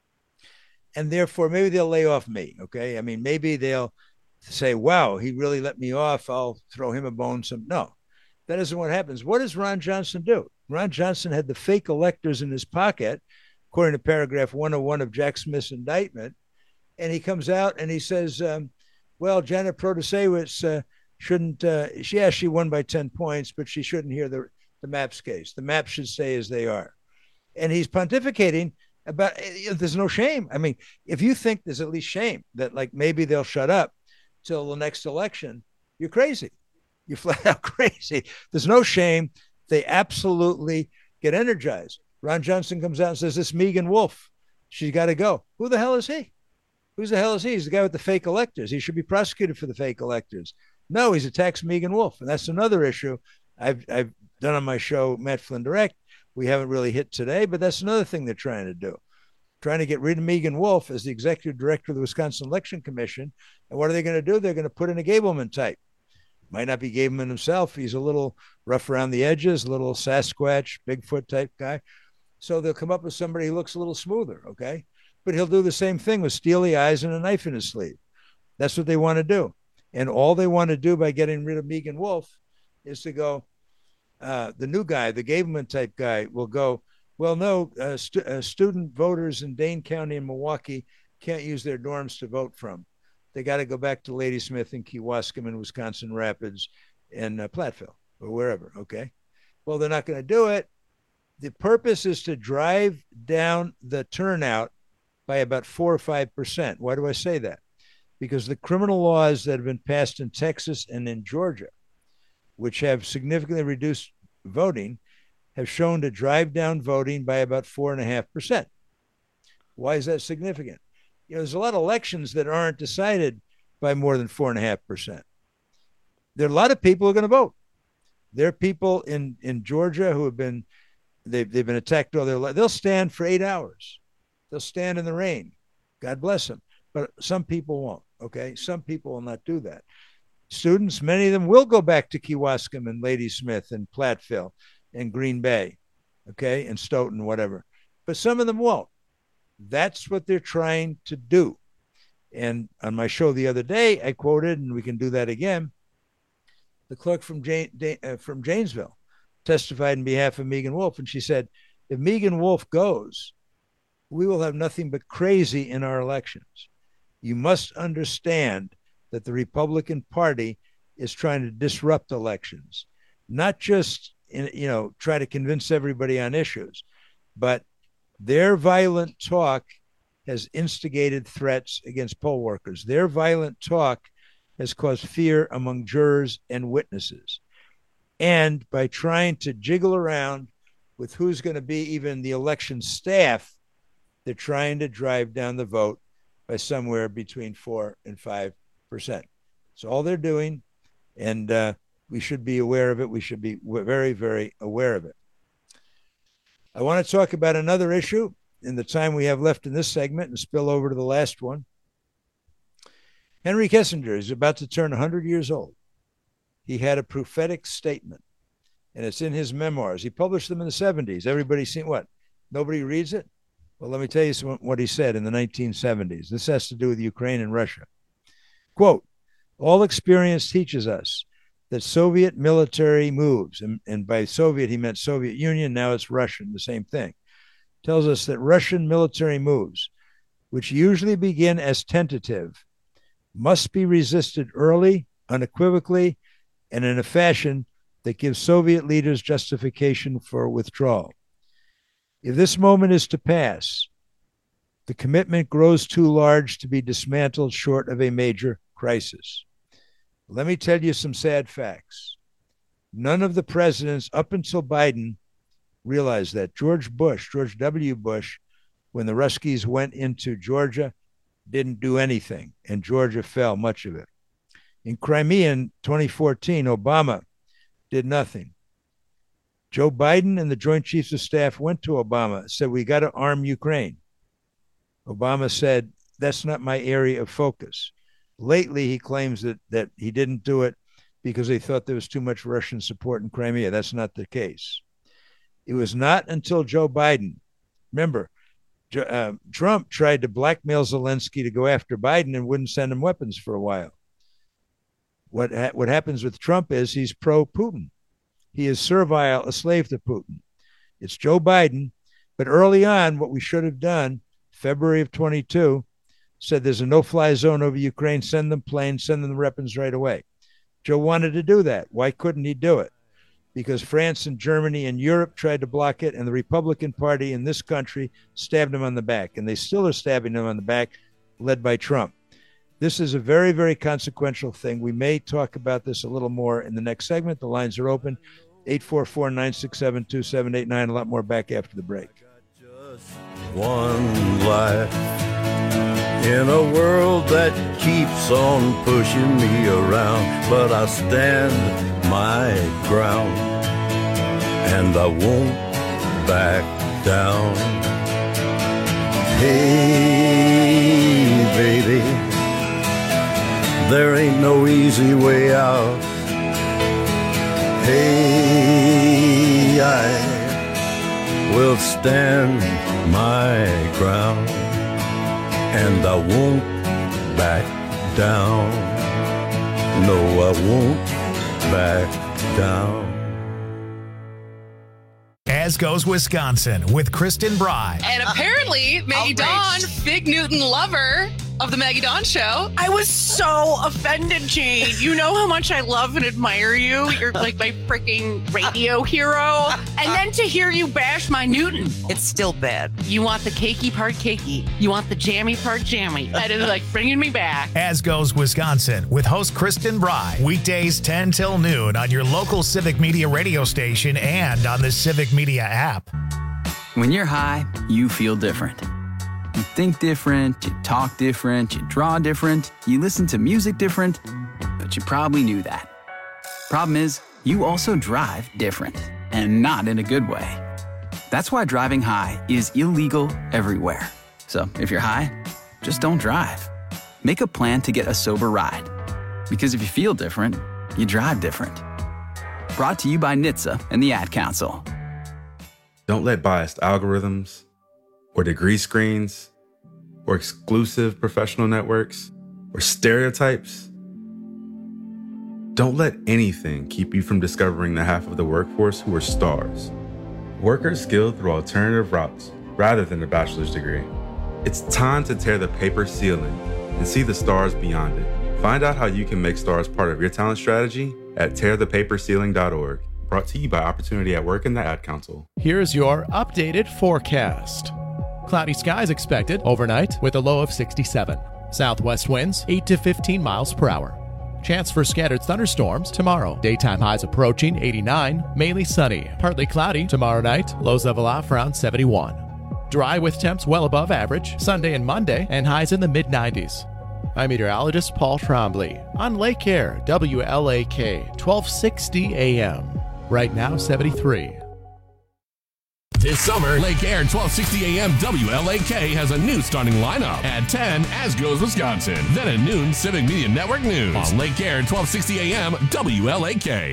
and therefore maybe they'll lay off me, okay? I mean, maybe they'll say, wow, he really let me off. I'll throw him a bone. No, that isn't what happens. What does Ron Johnson do? Ron Johnson had the fake electors in his pocket, according to paragraph 101 of Jack Smith's indictment, and he comes out and he says, well, Janet Protasewicz shouldn't, she won by 10 points, but she shouldn't hear the MAPS case. The MAPS should stay as they are. And he's pontificating about, there's no shame. I mean, if you think there's at least shame that like maybe they'll shut up till the next election, you're crazy. You're flat out crazy. There's no shame. They absolutely get energized. Ron Johnson comes out and says, this Megan Wolf, she's got to go. Who the hell is he? Who's the hell is he? He's the guy with the fake electors. He should be prosecuted for the fake electors. No, he's attacks Megan Wolf. And that's another issue I've done on my show, Matt Flynn Direct. We haven't really hit today, but that's another thing they're trying to do. Trying to get rid of Megan Wolf as the executive director of the Wisconsin Election Commission. And what are they going to do? They're going to put in a Gableman type. Might not be Gableman himself. He's a little rough around the edges, a little Sasquatch, Bigfoot type guy. So they'll come up with somebody who looks a little smoother, okay? But he'll do the same thing with steely eyes and a knife in his sleeve. That's what they want to do. And all they want to do by getting rid of Megan Wolf is to go, the new guy, the Gableman type guy, will go, well, no, student voters in Dane County and Milwaukee can't use their dorms to vote from. They got to go back to Ladysmith and Kewaskum and Wisconsin Rapids and Platteville or wherever, okay? Well, they're not going to do it. The purpose is to drive down the turnout by about 4 or 5%. Why do I say that? Because the criminal laws that have been passed in Texas and in Georgia, which have significantly reduced voting, have shown to drive down voting by about 4.5%. Why is that significant? There's a lot of elections that aren't decided by more than 4.5%. There are a lot of people who are going to vote. There are people in Georgia who have been, they've been attacked all their life. They'll stand for 8 hours. They'll stand in the rain. God bless them. But some people won't, okay? Some people will not do that. Students, many of them will go back to Kewaskum and Ladysmith and Platteville and Green Bay, okay, and Stoughton, whatever. But some of them won't. That's what they're trying to do. And on my show the other day, I quoted, and we can do that again, the clerk from Janesville testified on behalf of Megan Wolf, and she said, if Megan Wolf goes, we will have nothing but crazy in our elections. You must understand that the Republican Party is trying to disrupt elections, not just try to convince everybody on issues, but Their violent talk has instigated threats against poll workers. Their violent talk has caused fear among jurors and witnesses. And by trying to jiggle around with who's going to be even the election staff, they're trying to drive down the vote by somewhere between 4 and 5%. That's all they're doing. And we should be aware of it. We should be very, very aware of it. I want to talk about another issue in the time we have left in this segment and spill over to the last one. Henry Kissinger is about to turn 100 years old. He had a prophetic statement, and it's in his memoirs. He published them in the 70s. Everybody's seen what? Nobody reads it? Well, let me tell you what he said in the 1970s. This has to do with Ukraine and Russia. Quote, all experience teaches us that Soviet military moves, and by Soviet, he meant Soviet Union, now it's Russian, the same thing, tells us that Russian military moves, which usually begin as tentative, must be resisted early, unequivocally, and in a fashion that gives Soviet leaders justification for withdrawal. If this moment is to pass, the commitment grows too large to be dismantled short of a major crisis. Let me tell you some sad facts. None of the presidents up until Biden realized that. George W. Bush, when the Ruskies went into Georgia, didn't do anything, and Georgia fell, much of it. In Crimea in 2014, Obama did nothing. Joe Biden and the Joint Chiefs of Staff went to Obama, said, we got to arm Ukraine. Obama said, that's not my area of focus. Lately, he claims that he didn't do it because they thought there was too much Russian support in Crimea. That's not the case. It was not until Joe Biden, remember, Trump tried to blackmail Zelensky to go after Biden and wouldn't send him weapons for a while. What happens with Trump is he's pro-Putin. He is servile, a slave to Putin. It's Joe Biden. But early on, what we should have done, February of 22, said there's a no-fly zone over Ukraine, send them planes, send them the weapons right away. Joe wanted to do that. Why couldn't he do it? Because France and Germany and Europe tried to block it, and the Republican Party in this country stabbed him on the back, and they still are stabbing him on the back, led by Trump. This is a very, very consequential thing. We may talk about this a little more in the next segment. The lines are open, 844-967-2789. A lot more back after the break. One life in a world that keeps on pushing me around, but I stand my ground and I won't back down. Hey, baby, there ain't no easy way out. Hey, I will stand my ground and I won't back down. No, I won't back down. As Goes Wisconsin with Kristen Bry. And apparently, Maggie Dawn, Fig Newton lover of the Maggie Dawn Show. I was so offended, Jane. You know how much I love and admire you. You're like my freaking radio hero. And then to hear you bash my Newton. It's still bad. You want the cakey part cakey. You want the jammy part jammy. That is like bringing me back. As Goes Wisconsin with host Kristen Bry. Weekdays 10 till noon on your local Civic Media radio station and on the Civic Media app. When you're high, you feel different. You think different, you talk different, you draw different, you listen to music different, but you probably knew that. Problem is, you also drive different, and not in a good way. That's why driving high is illegal everywhere. So if you're high, just don't drive. Make a plan to get a sober ride. Because if you feel different, you drive different. Brought to you by NHTSA and the Ad Council. Don't let biased algorithms or degree screens, or exclusive professional networks, or stereotypes. Don't let anything keep you from discovering the half of the workforce who are stars. Workers skilled through alternative routes rather than a bachelor's degree. It's time to tear the paper ceiling and see the stars beyond it. Find out how you can make stars part of your talent strategy at tearthepaperceiling.org. Brought to you by Opportunity at Work and the Ad Council. Here's your updated forecast. Cloudy skies expected overnight with a low of 67. Southwest winds 8 to 15 miles per hour. Chance for scattered thunderstorms tomorrow. Daytime highs approaching 89, mainly sunny. Partly cloudy tomorrow night, lows level off around 71. Dry with temps well above average Sunday and Monday, and highs in the mid-90s. I'm meteorologist Paul Trombley on Lake Air, WLAK, 1260 AM. Right now, 73. This summer, Lake Air 1260 AM WLAK has a new starting lineup. At 10, As Goes Wisconsin. Then at noon, Civic Media Network News. On Lake Air 1260 AM WLAK.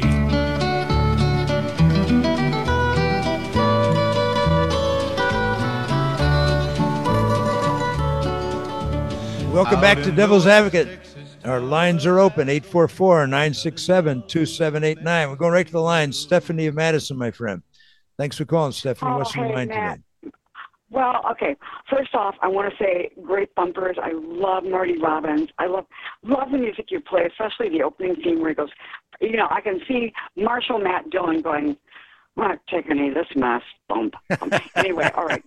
Welcome back to Devil's Advocate. Our lines are open, 844-967-2789. We're going right to the lines. Stephanie of Madison, my friend. Thanks for calling, Stephanie. What's on your mind today? Well, okay. First off, I want to say great bumpers. I love Marty Robbins. I love the music you play, especially the opening theme where he goes, I can see Marshall Matt Dillon going, I'm not taking any of this mess. Bump. Anyway, all right.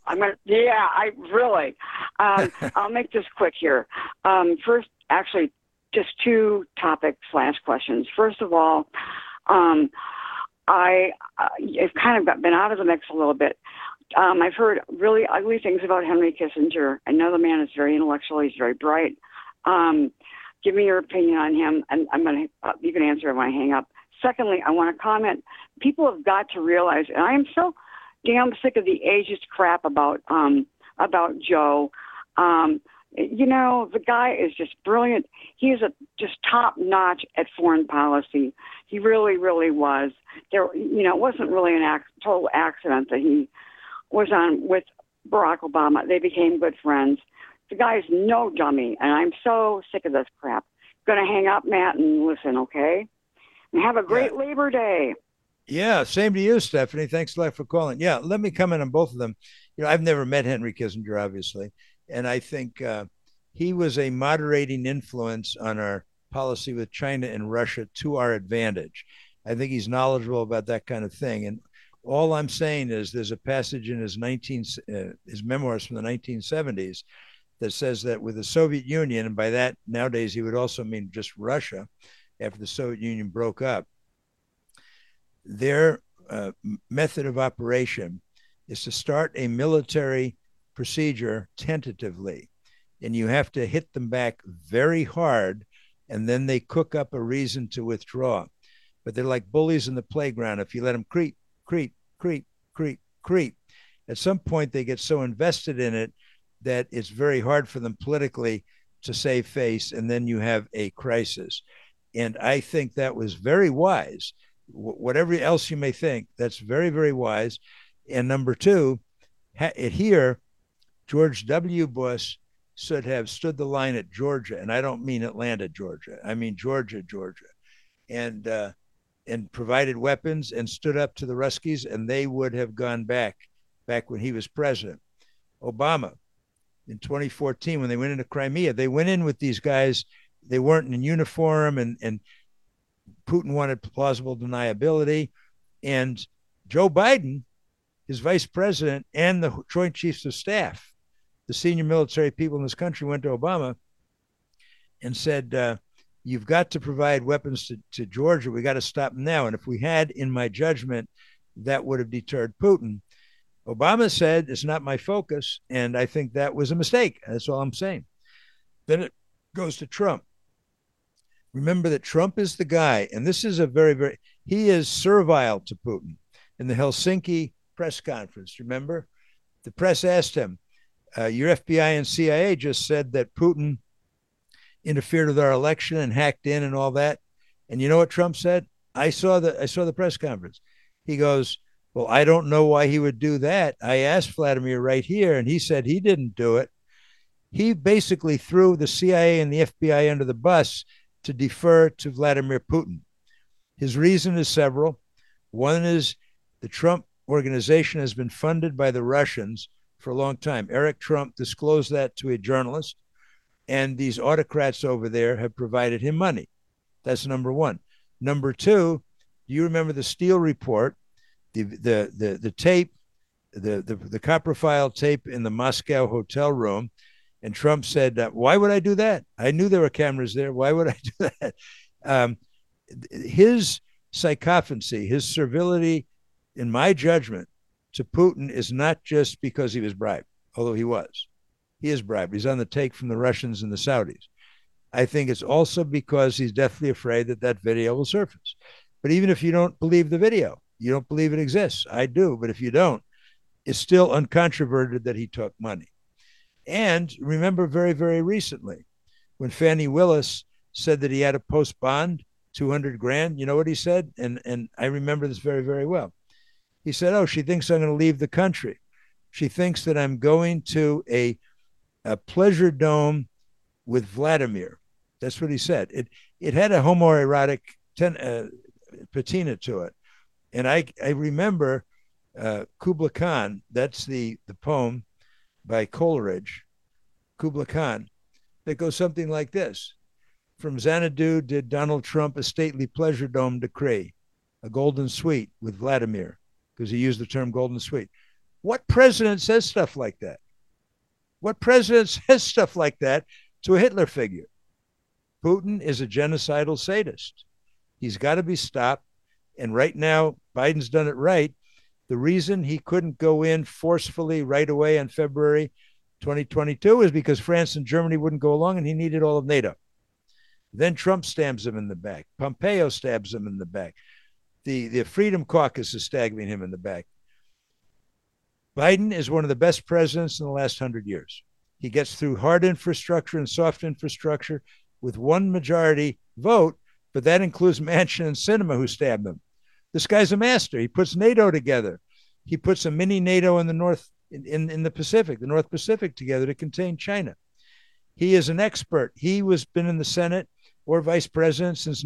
I'll make this quick here. First, actually, just two topics/questions. First of all, I've kind of been out of the mix a little bit. I've heard really ugly things about Henry Kissinger. I know the man is very intellectual. He's very bright. Give me your opinion on him, and you can answer it when I hang up. Secondly, I want to comment. People have got to realize, and I am so damn sick of the ageist crap about Joe. The guy is just brilliant. He is just top notch at foreign policy. He really, really was. It wasn't really a total accident that he was on with Barack Obama. They became good friends. The guy's no dummy, and I'm so sick of this crap. Going to hang up, Matt, and listen, okay? And have a great Labor Day. Yeah, same to you, Stephanie. Thanks a lot for calling. Yeah, let me comment on both of them. I've never met Henry Kissinger, obviously, and I think he was a moderating influence on our policy with China and Russia to our advantage. I think he's knowledgeable about that kind of thing. And all I'm saying is there's a passage in his memoirs from the 1970s that says that with the Soviet Union, and by that nowadays he would also mean just Russia, after the Soviet Union broke up, their method of operation is to start a military procedure tentatively, and you have to hit them back very hard, and then they cook up a reason to withdraw. But they're like bullies in the playground. If you let them creep, at some point they get so invested in it that it's very hard for them politically to save face, and then you have a crisis. And I think that was very wise. Whatever else you may think, that's very, very wise. And number two, here, George W. Bush should have stood the line at Georgia, and I don't mean Atlanta, Georgia. I mean Georgia, and provided weapons and stood up to the Ruskies, and they would have gone back when he was president. Obama, in 2014, when they went into Crimea, they went in with these guys. They weren't in uniform, and Putin wanted plausible deniability. And Joe Biden, his vice president, and the Joint Chiefs of Staff, the senior military people in this country, went to Obama and said, you've got to provide weapons to Georgia. We got to stop them now. And if we had, in my judgment, that would have deterred Putin. Obama said, it's not my focus. And I think that was a mistake. That's all I'm saying. Then it goes to Trump. Remember that Trump is the guy, and this is he is servile to Putin. In the Helsinki press conference, remember? The press asked him, your FBI and CIA just said that Putin interfered with our election and hacked in and all that. And you know what Trump said? I saw the press conference. He goes, well, I don't know why he would do that. I asked Vladimir right here, and he said he didn't do it. He basically threw the CIA and the FBI under the bus to defer to Vladimir Putin. His reason is several. One is the Trump organization has been funded by the Russians for a long time. Eric Trump disclosed that to a journalist, and these autocrats over there have provided him money. That's number one. Number two, do you remember the Steele report, the tape the copper file tape in the Moscow hotel room. And Trump said, why would I do that? I knew there were cameras there. Why would I do that? His sycophancy, his servility, in my judgment, to Putin is not just because he was bribed, although he was. He is bribed. He's on the take from the Russians and the Saudis. I think it's also because he's deathly afraid that that video will surface. But even if you don't believe the video, you don't believe it exists. I do. But if you don't, it's still uncontroverted that he took money. And remember very, very recently when Fannie Willis said that he had to post bond, $200,000, you know what he said? And I remember this very, very well. He said, oh, she thinks I'm going to leave the country. She thinks that I'm going to a pleasure dome with Vladimir. That's what he said. It had a homoerotic patina to it. And I remember Kubla Khan, that's the poem by Coleridge, Kubla Khan, that goes something like this. From Xanadu did Donald Trump a stately pleasure dome decree, a golden suite with Vladimir, because he used the term golden suite. What president says stuff like that? What president says stuff like that to a Hitler figure? Putin is a genocidal sadist. He's got to be stopped. And right now, Biden's done it right. The reason he couldn't go in forcefully right away in February 2022 is because France and Germany wouldn't go along and he needed all of NATO. Then Trump stabs him in the back. Pompeo stabs him in the back. The Freedom Caucus is stabbing him in the back. Biden is one of the best presidents in the last 100 years. He gets through hard infrastructure and soft infrastructure with one majority vote, but that includes Manchin and Sinema who stabbed him. This guy's a master. He puts NATO together. He puts a mini NATO in the North, in the Pacific, the North Pacific together to contain China. He is an expert. He was been in the Senate or vice president since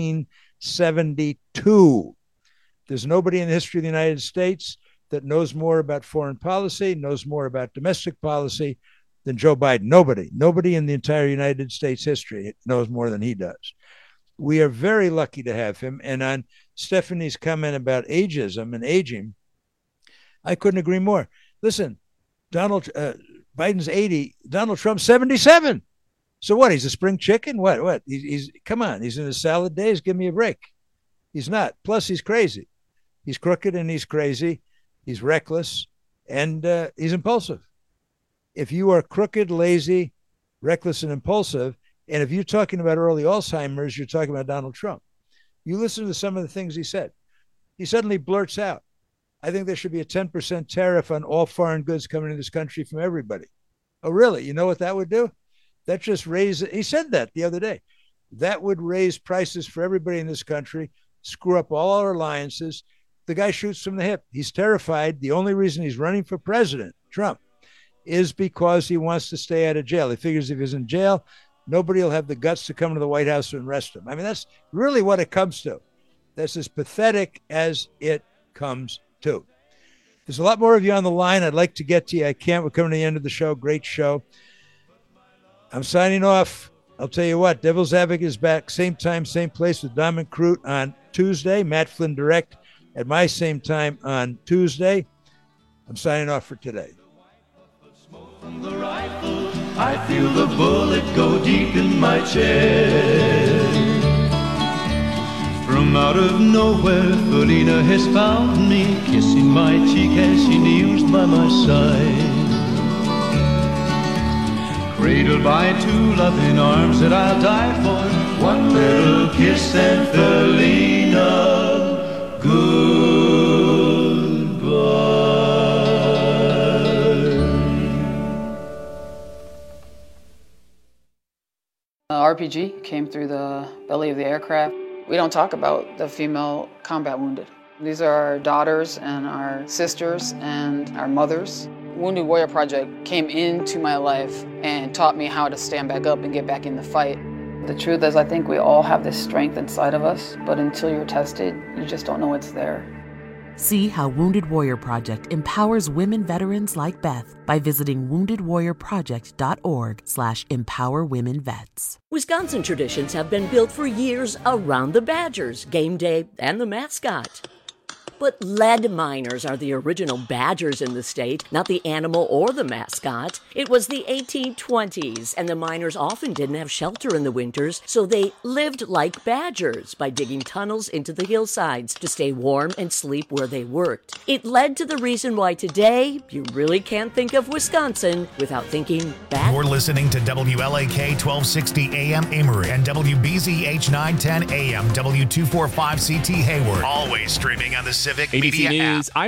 1972. There's nobody in the history of the United States that knows more about foreign policy, knows more about domestic policy than Joe Biden. Nobody in the entire United States history knows more than he does. We are very lucky to have him. And on Stephanie's comment about ageism and aging, I couldn't agree more. Listen, Biden's 80, Donald Trump's 77. So what? He's a spring chicken? What? He's come on. He's in his salad days. Give me a break. He's not. Plus, he's crazy. He's crooked and he's crazy. He's reckless and he's impulsive. If you are crooked, lazy, reckless, and impulsive, and if you're talking about early Alzheimer's, you're talking about Donald Trump. You listen to some of the things he said. He suddenly blurts out, I think there should be a 10% tariff on all foreign goods coming into this country from everybody. Oh, really? You know what that would do? That just raises, he said that the other day. That would raise prices for everybody in this country, screw up all our alliances. The guy shoots from the hip. He's terrified. The only reason he's running for president, Trump, is because he wants to stay out of jail. He figures if he's in jail, nobody will have the guts to come to the White House and arrest him. I mean, that's really what it comes to. That's as pathetic as it comes to. There's a lot more of you on the line. I'd like to get to you. I can't. We're coming to the end of the show. Great show. I'm signing off. I'll tell you what, Devil's Advocate is back. Same time, same place with Dominic Crute on Tuesday. Matt Flynn Direct at my same time on Tuesday. I'm signing off for today. From the rifle, I feel the bullet go deep in my chest. From out of nowhere, Felina has found me, kissing my cheek as she kneels by my side. Cradled by two loving arms that I'll die for, one little kiss and Felina, goodbye. RPG came through the belly of the aircraft. We don't talk about the female combat wounded. These are our daughters and our sisters and our mothers. Wounded Warrior Project came into my life and taught me how to stand back up and get back in the fight. The truth is, I think we all have this strength inside of us, but until you're tested, you just don't know it's there. See how Wounded Warrior Project empowers women veterans like Beth by visiting woundedwarriorproject.org/empowerwomenvets. Wisconsin traditions have been built for years around the Badgers, game day, and the mascot. But lead miners are the original badgers in the state, not the animal or the mascot. It was the 1820s, and the miners often didn't have shelter in the winters, so they lived like badgers by digging tunnels into the hillsides to stay warm and sleep where they worked. It led to the reason why today you really can't think of Wisconsin without thinking back. You're listening to WLAK 1260 AM Emory and WBZH 910 AM W245CT Hayward. Always streaming on the Civic ABC Media News. app.